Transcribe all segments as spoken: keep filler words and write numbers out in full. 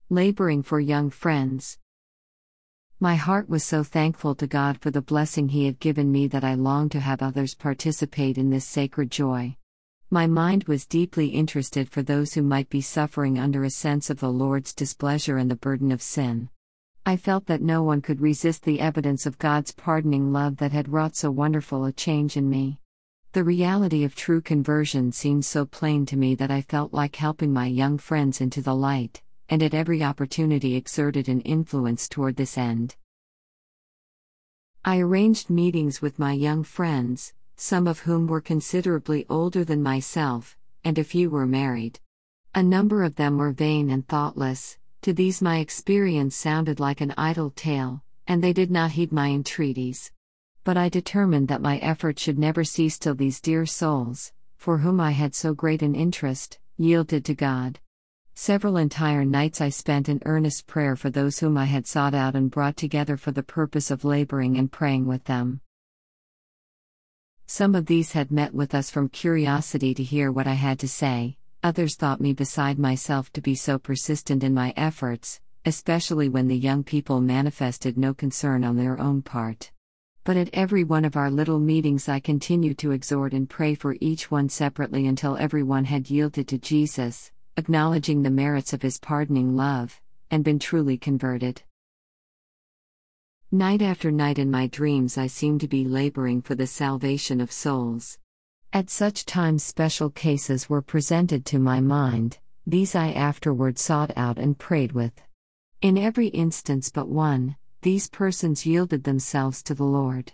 Laboring for young friends. My heart was so thankful to God for the blessing He had given me that I longed to have others participate in this sacred joy. My mind was deeply interested for those who might be suffering under a sense of the Lord's displeasure and the burden of sin. I felt that no one could resist the evidence of God's pardoning love that had wrought so wonderful a change in me. The reality of true conversion seemed so plain to me that I felt like helping my young friends into the light, and at every opportunity exerted an influence toward this end. I arranged meetings with my young friends, some of whom were considerably older than myself, and a few were married. A number of them were vain and thoughtless. To these my experience sounded like an idle tale, and they did not heed my entreaties. But I determined that my effort should never cease till these dear souls, for whom I had so great an interest, yielded to God. Several entire nights I spent in earnest prayer for those whom I had sought out and brought together for the purpose of laboring and praying with them. Some of these had met with us from curiosity to hear what I had to say, others thought me beside myself to be so persistent in my efforts, especially when the young people manifested no concern on their own part. But at every one of our little meetings I continued to exhort and pray for each one separately until everyone had yielded to Jesus, acknowledging the merits of His pardoning love, and been truly converted. Night after night in my dreams I seemed to be laboring for the salvation of souls. At such times special cases were presented to my mind, these I afterward sought out and prayed with. In every instance but one, these persons yielded themselves to the Lord.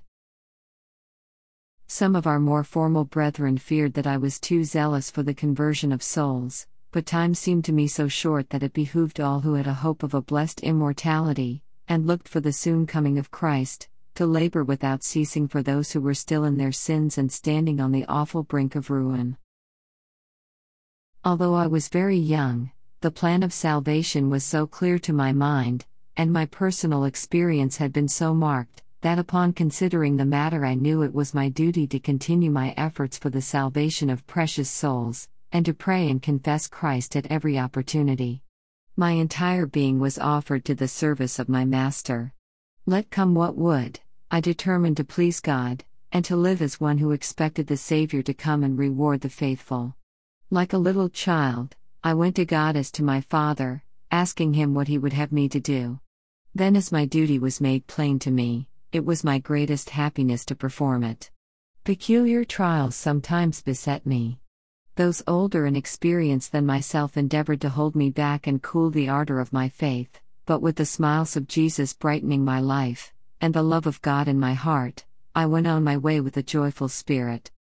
Some of our more formal brethren feared that I was too zealous for the conversion of souls, but time seemed to me so short that it behooved all who had a hope of a blessed immortality, and looked for the soon coming of Christ, to labor without ceasing for those who were still in their sins and standing on the awful brink of ruin. Although I was very young, the plan of salvation was so clear to my mind, and my personal experience had been so marked, that upon considering the matter I knew it was my duty to continue my efforts for the salvation of precious souls, and to pray and confess Christ at every opportunity. My entire being was offered to the service of my Master. Let come what would, I determined to please God, and to live as one who expected the Savior to come and reward the faithful. Like a little child, I went to God as to my Father, asking Him what He would have me to do. Then as my duty was made plain to me, it was my greatest happiness to perform it. Peculiar trials sometimes beset me. Those older and experienced than myself endeavored to hold me back and cool the ardor of my faith, but with the smiles of Jesus brightening my life, and the love of God in my heart, I went on my way with a joyful spirit.